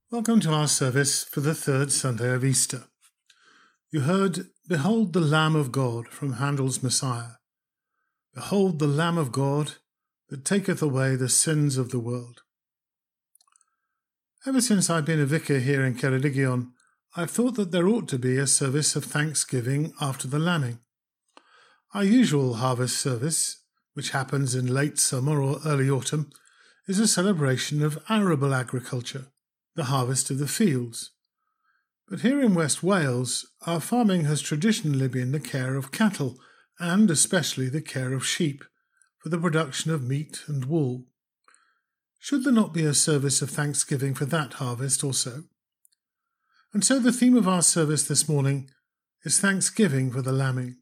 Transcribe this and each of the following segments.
Welcome to our service for the third Sunday of Easter. You heard, "Behold the Lamb of God" from Handel's Messiah. Behold the Lamb of God that taketh away the sins of the world. Ever since I've been a vicar here in Ceredigion, I've thought that there ought to be a service of thanksgiving after the lambing. Our usual harvest service, which happens in late summer or early autumn, is a celebration of arable agriculture, the harvest of the fields. But here in West Wales, our farming has traditionally been the care of cattle, and especially the care of sheep, for the production of meat and wool. Should there not be a service of thanksgiving for that harvest also? And so the theme of our service this morning is thanksgiving for the lambing.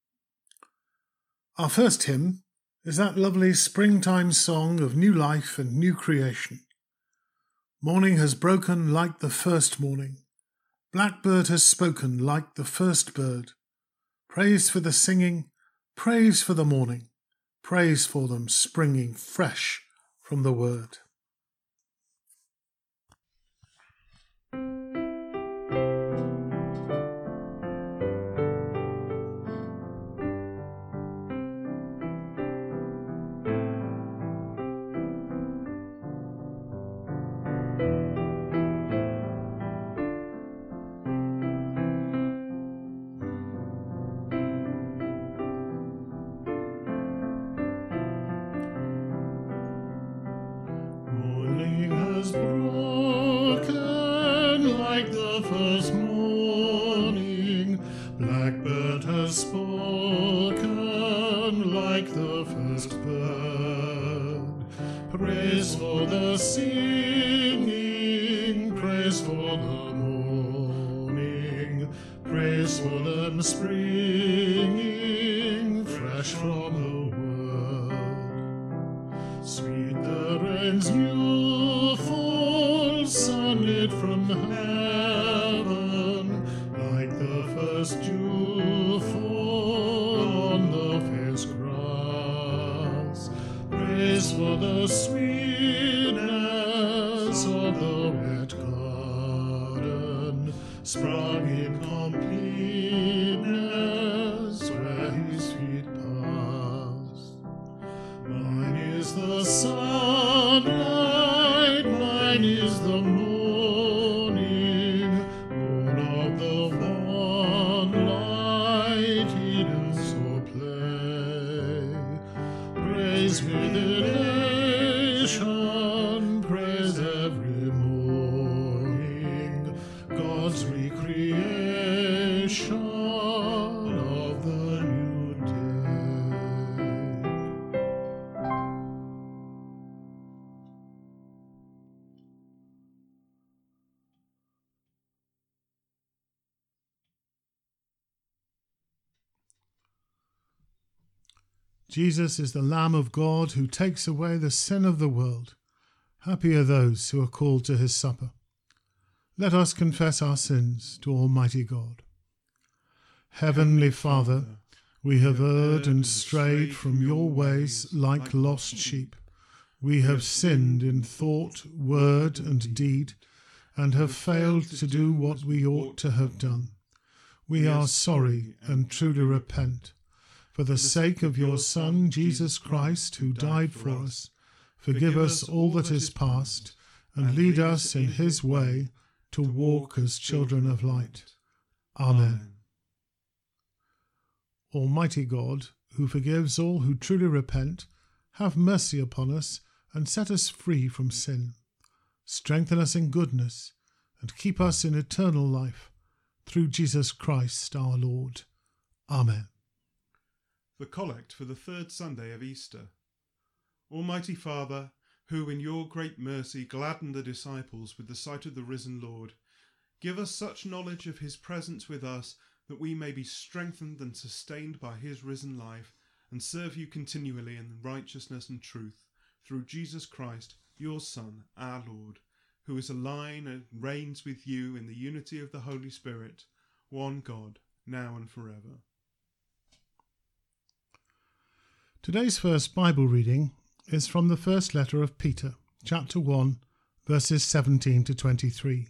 Our first hymn is that lovely springtime song of new life and new creation. Morning has broken like the first morning. Blackbird has spoken like the first bird. Praise for the singing, praise for the morning, praise for them springing fresh from the word. Blackbird has spoken like the first bird. Praise for the singing, praise for the morning, praise for them springing fresh from the world. Sweet the rain's new fall, sunlit from heaven, like the first dew fall on the fair's grass. Praise for the sweetness of the wet garden, sprung in completeness where his feet pass. Mine is the sunlight, mine is the morning, born of the one light, hidden so play. Praise with elation, praise every morning, God's recreation of the new day. Jesus is the Lamb of God who takes away the sin of the world. Happy are those who are called to his supper. Let us confess our sins to Almighty God. Heavenly Father, we have erred and strayed from your ways like lost sheep. We have sinned in thought, word, and deed, and have failed to do what we ought to have done. We are sorry and truly repent. For the sake of your Son, Jesus Christ, who died for us, forgive us all that is past, and lead us in his way to walk as children of light. Amen. Almighty God, who forgives all who truly repent, have mercy upon us and set us free from sin. Strengthen us in goodness and keep us in eternal life, through Jesus Christ our Lord. Amen. The Collect for the third Sunday of Easter. Almighty Father, who in your great mercy gladdened the disciples with the sight of the risen Lord, give us such knowledge of his presence with us that we may be strengthened and sustained by his risen life, and serve you continually in righteousness and truth, through Jesus Christ, your Son, our Lord, who is alive and reigns with you in the unity of the Holy Spirit, one God, now and forever. Today's first Bible reading is from the first letter of Peter, chapter 1, verses 17 to 23.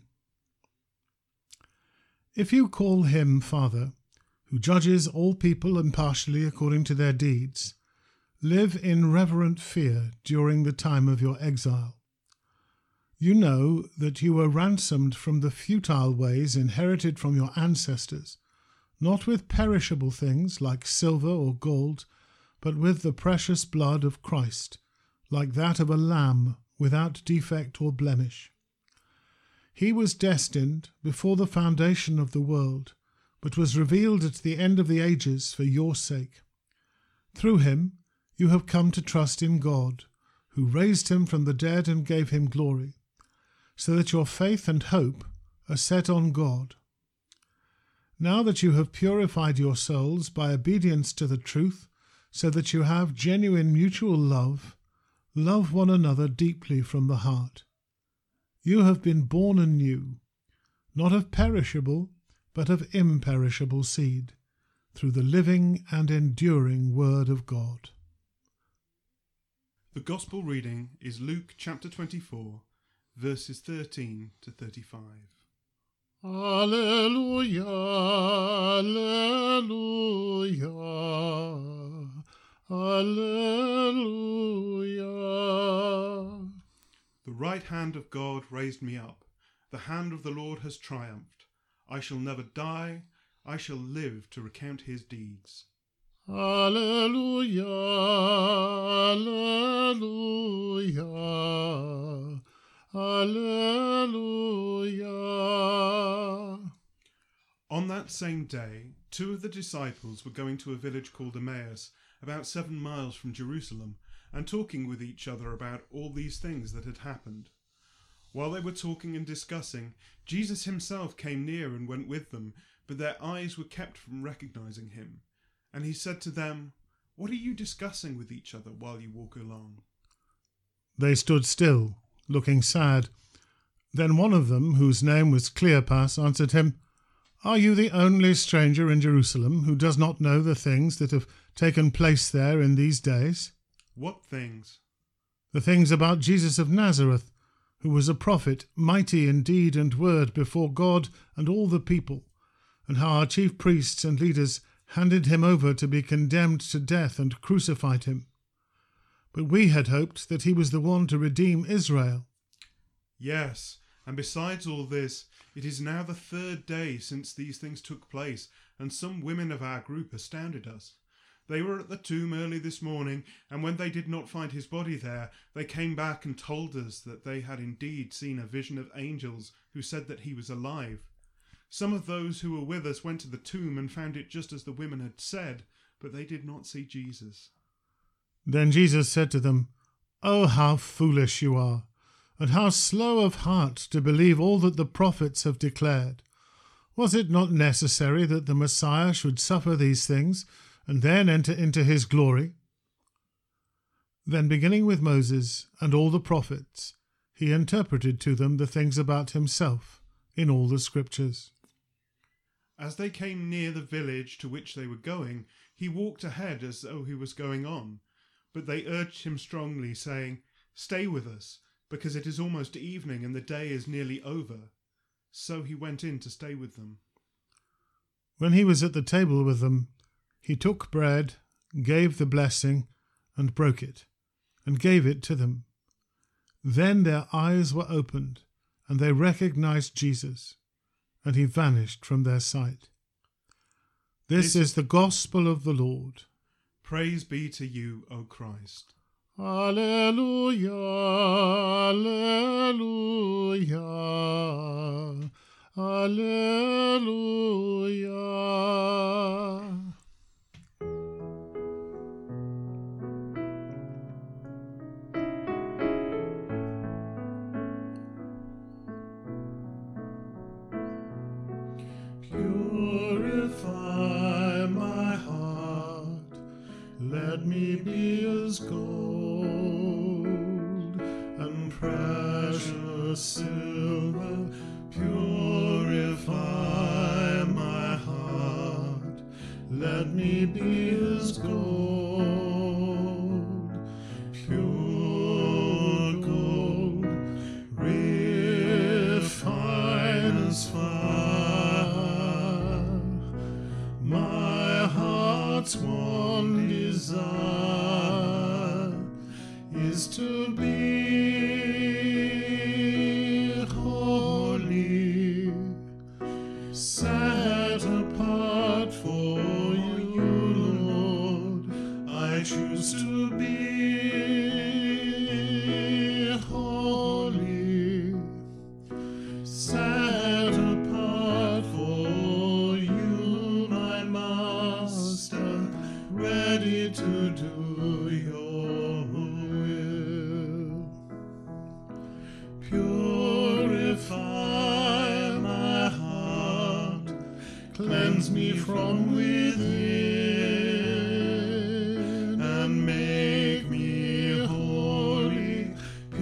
If you call him Father, who judges all people impartially according to their deeds, live in reverent fear during the time of your exile. You know that you were ransomed from the futile ways inherited from your ancestors, not with perishable things like silver or gold, but with the precious blood of Christ, like that of a lamb without defect or blemish. He was destined before the foundation of the world, but was revealed at the end of the ages for your sake. Through him you have come to trust in God, who raised him from the dead and gave him glory, so that your faith and hope are set on God. Now that you have purified your souls by obedience to the truth, so that you have genuine mutual love, love one another deeply from the heart. You have been born anew, not of perishable, but of imperishable seed, through the living and enduring Word of God. The Gospel reading is Luke chapter 24, verses 13 to 35. Alleluia, alleluia, alleluia. The right hand of God raised me up. The hand of the Lord has triumphed. I shall never die. I shall live to recount his deeds. Alleluia, alleluia, alleluia. On that same day, 2 of the disciples were going to a village called Emmaus, about 7 miles from Jerusalem, and talking with each other about all these things that had happened. While they were talking and discussing, Jesus himself came near and went with them, but their eyes were kept from recognizing him. And he said to them, "What are you discussing with each other while you walk along?" They stood still, looking sad. Then one of them, whose name was Cleopas, answered him, "Are you the only stranger in Jerusalem who does not know the things that have taken place there in these days?" "What things?" "The things about Jesus of Nazareth, who was a prophet, mighty in deed and word before God and all the people, and how our chief priests and leaders handed him over to be condemned to death and crucified him. But we had hoped that he was the one to redeem Israel." "Yes, and besides all this, it is now the 3rd day since these things took place, and some women of our group astounded us. They were at the tomb early this morning, and when they did not find his body there, they came back and told us that they had indeed seen a vision of angels who said that he was alive. Some of those who were with us went to the tomb and found it just as the women had said, but they did not see Jesus." Then Jesus said to them, "Oh, how foolish you are, and how slow of heart to believe all that the prophets have declared. Was it not necessary that the Messiah should suffer these things and then enter into his glory?" Then, beginning with Moses and all the prophets, he interpreted to them the things about himself in all the scriptures. As they came near the village to which they were going, he walked ahead as though he was going on. But they urged him strongly, saying, "Stay with us, because it is almost evening and the day is nearly over." So he went in to stay with them. When he was at the table with them, he took bread, gave the blessing, and broke it, and gave it to them. Then their eyes were opened, and they recognized Jesus, and he vanished from their sight. This is the gospel of the Lord. Praise be to you, O Christ. Alleluia, alleluia, alleluia. Purify my heart, let me be as gold, and precious silver. Purify my heart, let me be as gold, pure gold. heart's one desire is to be holy, set apart for you, Lord. I choose to be holy, set apart for you, my Master, ready to do your will. Purify my heart, cleanse me from within, and make me holy.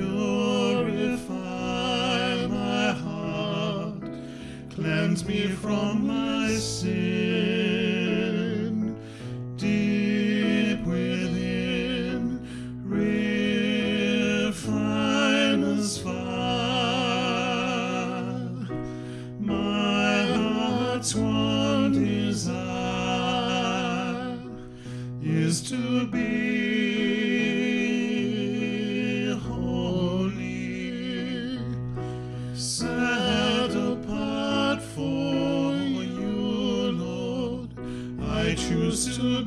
Purify my heart, cleanse me from my sin. Deep within, refine as fire. My heart's one desire is to be holy, set apart for you, Lord. I choose to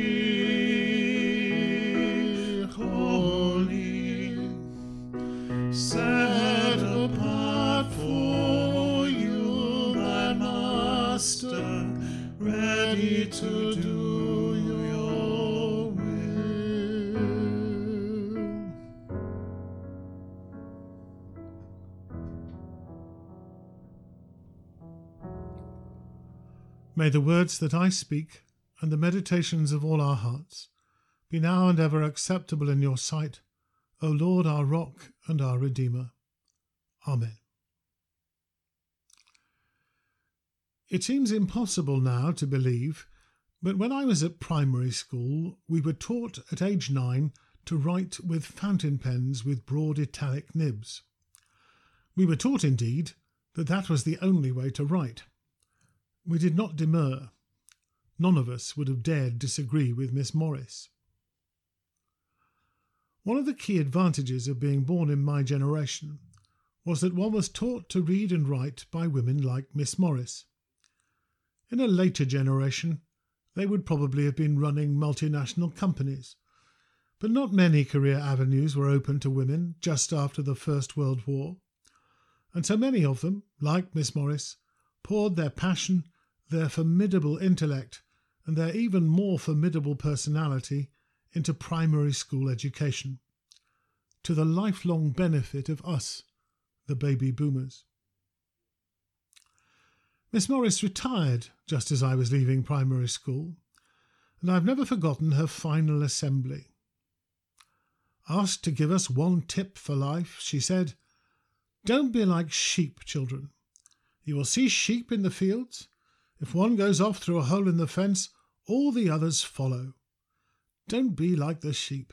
be holy, set apart for you, my Master, ready to do your will. May the words that I speak and the meditations of all our hearts be now and ever acceptable in your sight, O Lord, our rock and our Redeemer. Amen. It seems impossible now to believe, but when I was at primary school, we were taught at age 9 to write with fountain pens with broad italic nibs. We were taught, indeed, that that was the only way to write. We did not demur. None of us would have dared disagree with Miss Morris. One of the key advantages of being born in my generation was that one was taught to read and write by women like Miss Morris. In a later generation, they would probably have been running multinational companies, but not many career avenues were open to women just after the First World War, and so many of them, like Miss Morris, poured their passion, their formidable intellect, and their even more formidable personality into primary school education, to the lifelong benefit of us, the baby boomers. Miss Morris retired just as I was leaving primary school, and I've never forgotten her final assembly. Asked to give us one tip for life, she said, "Don't be like sheep, children. You will see sheep in the fields. If one goes off through a hole in the fence, all the others follow. Don't be like the sheep."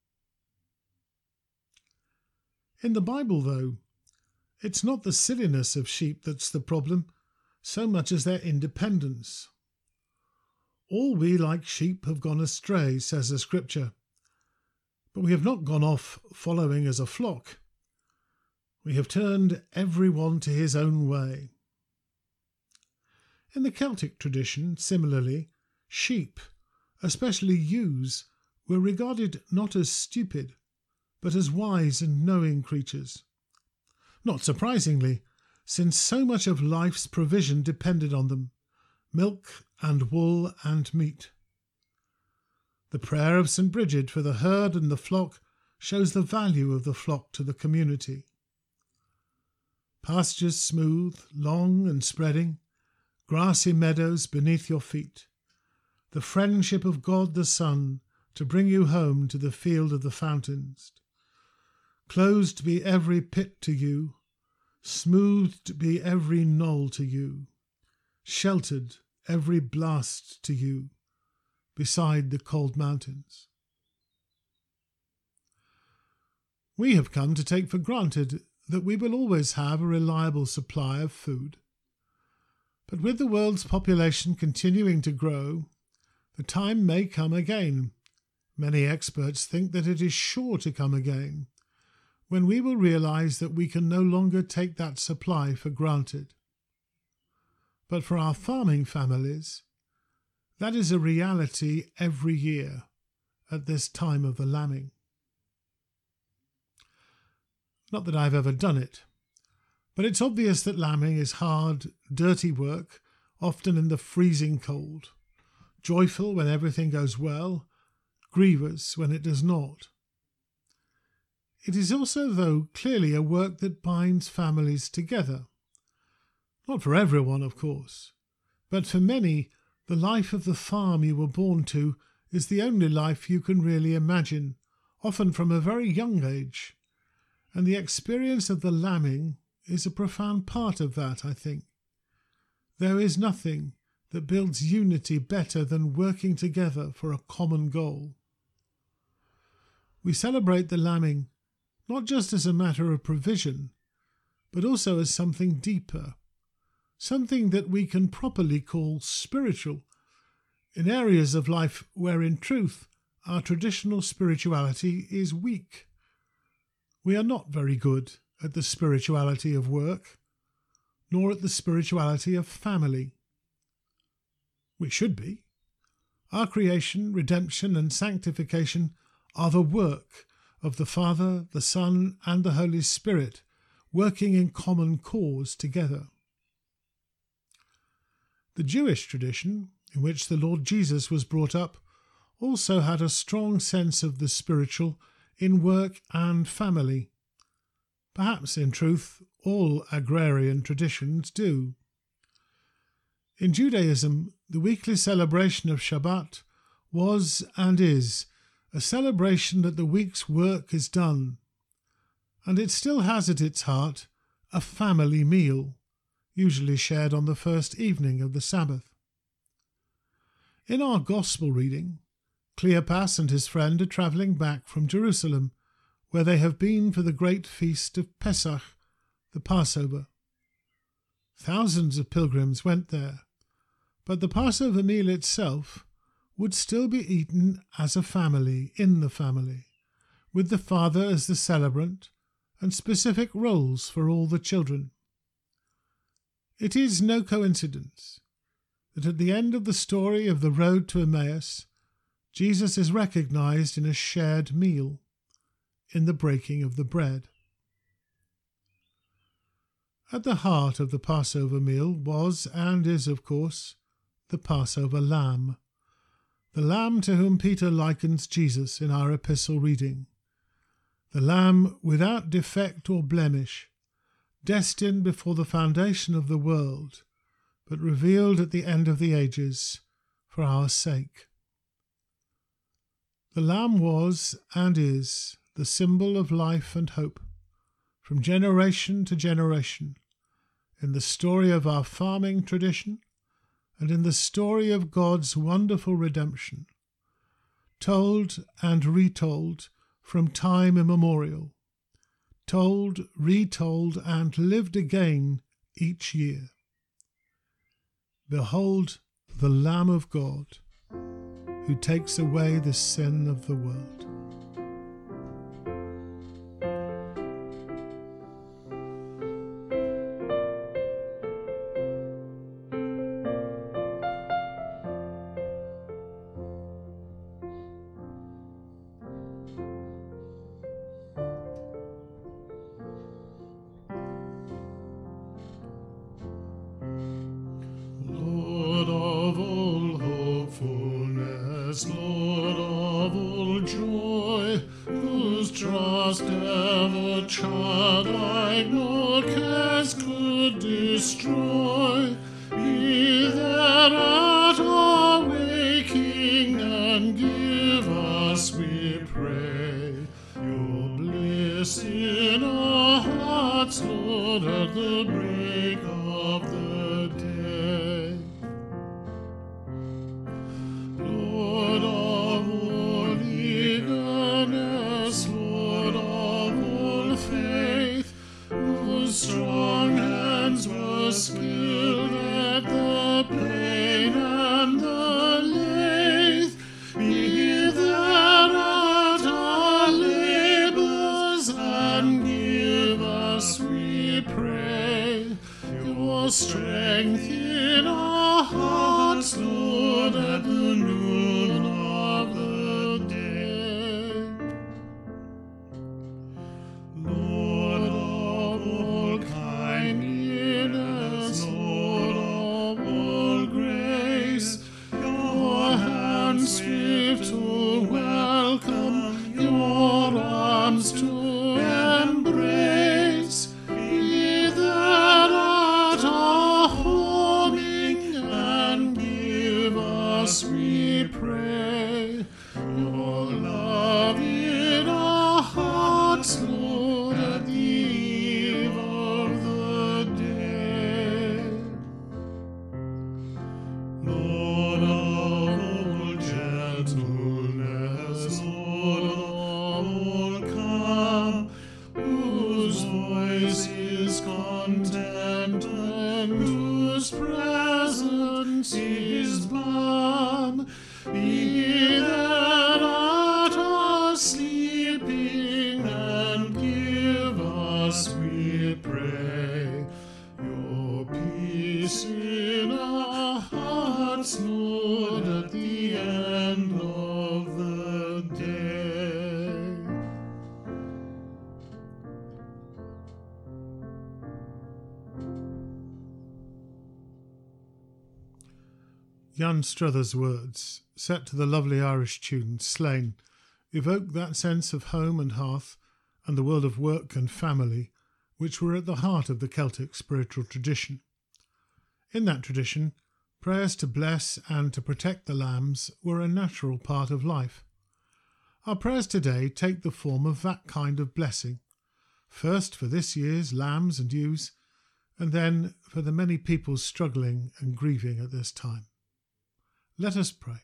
In the Bible, though, it's not the silliness of sheep that's the problem, so much as their independence. All we like sheep have gone astray, says the Scripture, but we have not gone off following as a flock. We have turned every one to his own way. In the Celtic tradition, similarly, sheep, especially ewes, were regarded not as stupid, but as wise and knowing creatures. Not surprisingly, since so much of life's provision depended on them, milk and wool and meat. The prayer of St. Bridget for the herd and the flock shows the value of the flock to the community. Pastures smooth, long and spreading, grassy meadows beneath your feet, the friendship of God the Son to bring you home to the field of the fountains. Closed be every pit to you, smoothed be every knoll to you, sheltered every blast to you, beside the cold mountains. We have come to take for granted that we will always have a reliable supply of food. But with the world's population continuing to grow, The time may come again. Many experts think that it is sure to come again, when we will realize that we can no longer take that supply for granted. But for our farming families, that is a reality every year at this time of the lambing. Not that I've ever done it, but it's obvious that lambing is hard, dirty work, often in the freezing cold, joyful when everything goes well, grievous when it does not. It is also, though, clearly a work that binds families together. Not for everyone, of course, but for many, the life of the farm you were born to is the only life you can really imagine, often from a very young age, and the experience of the lambing is a profound part of that, I think. There is nothing that builds unity better than working together for a common goal. We celebrate the lambing not just as a matter of provision, but also as something deeper, something that we can properly call spiritual, in areas of life where in truth our traditional spirituality is weak. We are not very good at the spirituality of work, nor at the spirituality of family. We should be. Our creation, redemption, and sanctification are the work of the Father, the Son, and the Holy Spirit, working in common cause together. The Jewish tradition, in which the Lord Jesus was brought up, also had a strong sense of the spiritual in work and family. Perhaps, in truth, all agrarian traditions do. In Judaism, the weekly celebration of Shabbat was and is a celebration that the week's work is done, and it still has at its heart a family meal, usually shared on the first evening of the Sabbath. In our Gospel reading, Cleopas and his friend are travelling back from Jerusalem, where they have been for the great feast of Pesach, the Passover. Thousands of pilgrims went there, but the Passover meal itself would still be eaten as a family, in the family, with the father as the celebrant, and specific roles for all the children. It is no coincidence that at the end of the story of the road to Emmaus, Jesus is recognized in a shared meal, in the breaking of the bread. At the heart of the Passover meal was and is, of course, the Passover lamb, the lamb to whom Peter likens Jesus in our epistle reading, the lamb without defect or blemish, destined before the foundation of the world, but revealed at the end of the ages for our sake. The lamb was and is the symbol of life and hope, from generation to generation, in the story of our farming tradition and in the story of God's wonderful redemption, told and retold from time immemorial, told, retold, and lived again each year. Behold the Lamb of God, who takes away the sin of the world. Lord of all hopefulness, Lord of all joy, Lord, at the noon of the day. Lord of all kindness, Lord of all grace, your hand swift to welcome, your arms to embrace. Be there at our homing, and give us, we pray, your love in our hearts, Lord, at the eve of the day. Lord of all gentleness, Lord of all calm, whose voice is content and whose presence is balm, be there at our sleeping, and give us, we pray, your peace in our hearts, Lord, at the end of the day. Jan Struther's words, set to the lovely Irish tune Slain, evoke that sense of home and hearth and the world of work and family which were at the heart of the Celtic spiritual tradition. In that tradition, prayers to bless and to protect the lambs were a natural part of life. Our prayers today take the form of that kind of blessing, first for this year's lambs and ewes, and then for the many people struggling and grieving at this time. Let us pray.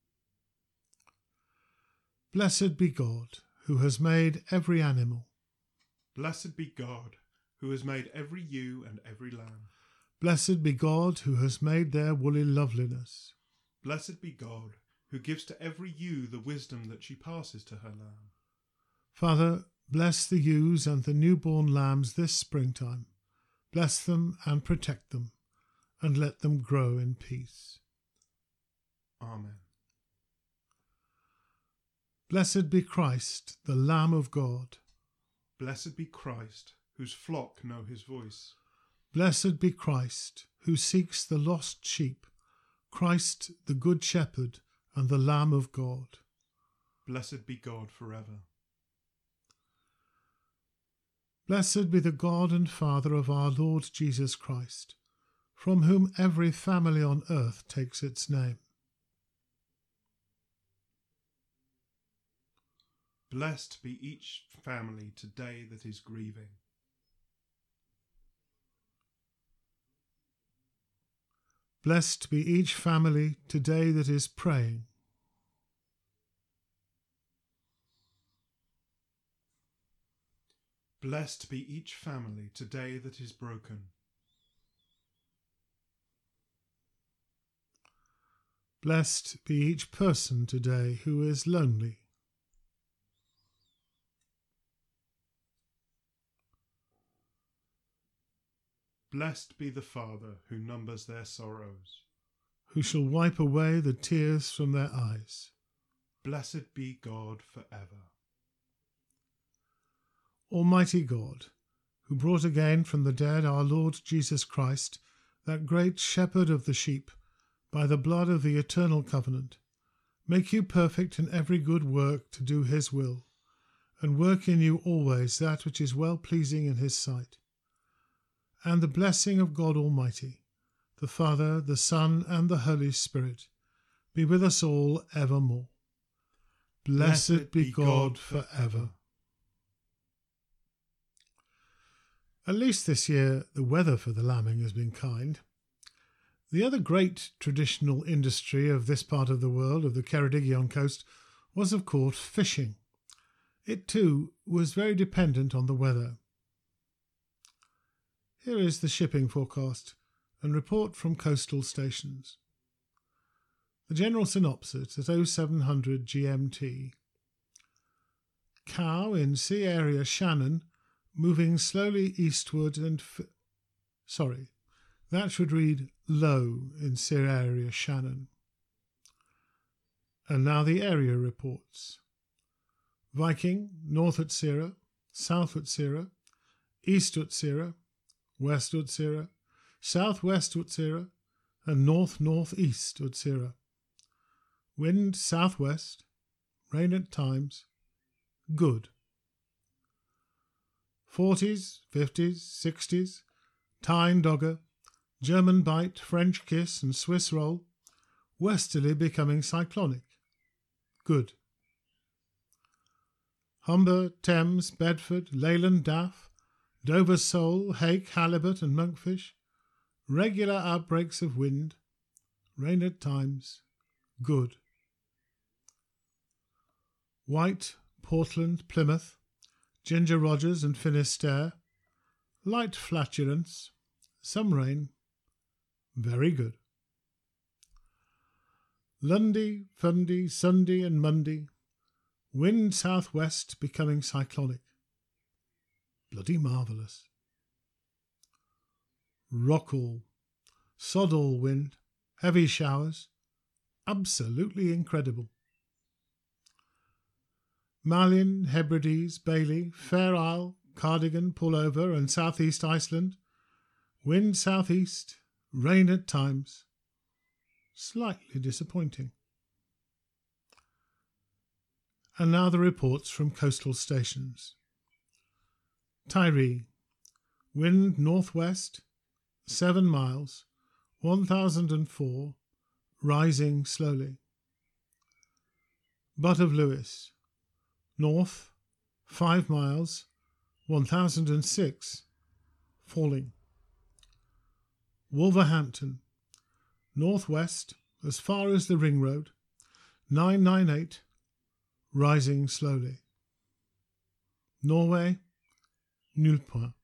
Blessed be God, who has made every animal. Blessed be God, who has made every ewe and every lamb. Blessed be God, who has made their woolly loveliness. Blessed be God, who gives to every ewe the wisdom that she passes to her lamb. Father, bless the ewes and the newborn lambs this springtime. Bless them and protect them, and let them grow in peace. Amen. Blessed be Christ, the Lamb of God. Blessed be Christ, whose flock know his voice. Blessed be Christ, who seeks the lost sheep, Christ, the Good Shepherd and the Lamb of God. Blessed be God forever. Blessed be the God and Father of our Lord Jesus Christ, from whom every family on earth takes its name. Blessed be each family today that is grieving. Blessed be each family today that is praying. Blessed be each family today that is broken. Blessed be each person today who is lonely. Blessed be the Father who numbers their sorrows, who shall wipe away the tears from their eyes. Blessed be God forever. Almighty God, who brought again from the dead our Lord Jesus Christ, that great shepherd of the sheep, by the blood of the eternal covenant, make you perfect in every good work to do his will, and work in you always that which is well-pleasing in his sight. And the blessing of God Almighty, the Father, the Son, and the Holy Spirit, be with us all evermore. Blessed be God forever. At least this year the weather for the lambing has been kind. The other great traditional industry of this part of the world, of the Ceredigion coast, was of course fishing. It too was very dependent on the weather. Here is the shipping forecast and report from coastal stations. The general synopsis at 0700 GMT. Cow in sea area Shannon moving slowly eastward and... that should read low in sea area Shannon. And now the area reports. Viking, North Utsira, South Utsira, East Utsira, West Utsira, Southwest Utsira, and North-Northeast Utsira. Wind southwest, rain at times, good. 40s, 50s, 60s, Tyne Dogger, German Bite, French Kiss and Swiss Roll, westerly becoming cyclonic, good. Humber, Thames, Bedford, Leyland Daff, Dover Sole, Hake, Halibut and Monkfish, regular outbreaks of wind, rain at times, good. White, Portland, Plymouth, Ginger Rogers and Finisterre, light flatulence, some rain, very good. Lundy, Fundy, Sunday and Monday, wind southwest becoming cyclonic, bloody marvellous. Rockall, Sodall wind, heavy showers, absolutely incredible. Malin, Hebrides, Bailey, Fair Isle, Cardigan, Pullover and southeast Iceland, wind southeast, rain at times, slightly disappointing. And now the reports from coastal stations. Tiree, wind northwest, 7 miles, 1004, rising slowly. Butt of Lewis, north, 5 miles, 1006, falling. Wolverhampton, northwest, as far as the Ring Road, 998, rising slowly. Norway, nul point.